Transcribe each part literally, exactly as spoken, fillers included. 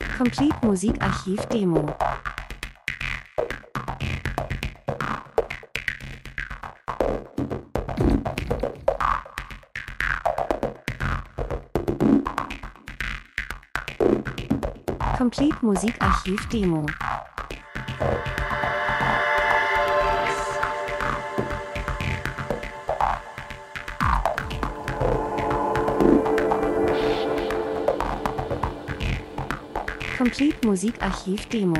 Complete Musikarchiv Demo. Complete Musikarchiv Demo. Complete Musikarchiv Demo.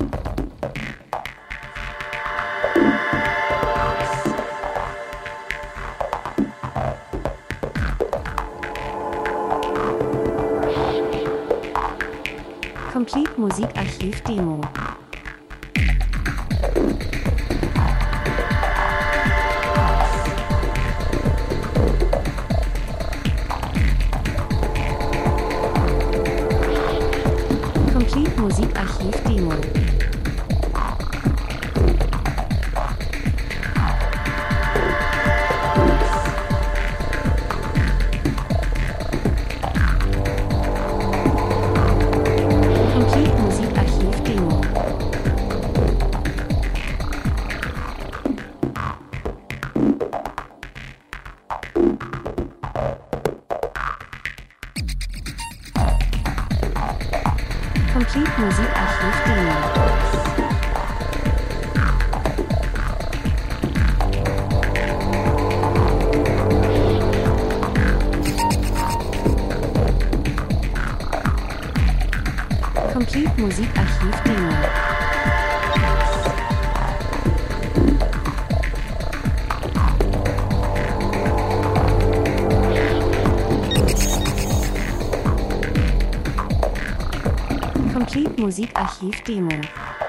Complete Musikarchiv Demo. Complete Musikarchiv Demo. Complete Musikarchiv Demo. Complete Musikarchiv Demo. Complete Musikarchiv Demo. Complete Musikarchiv Demo.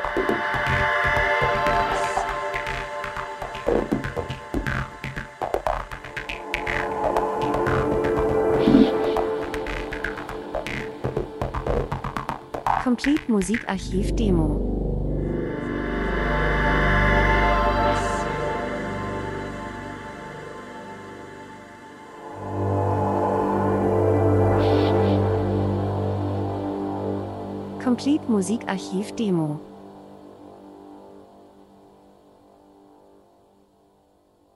Complete Musikarchiv Demo. Complete Musikarchiv Demo.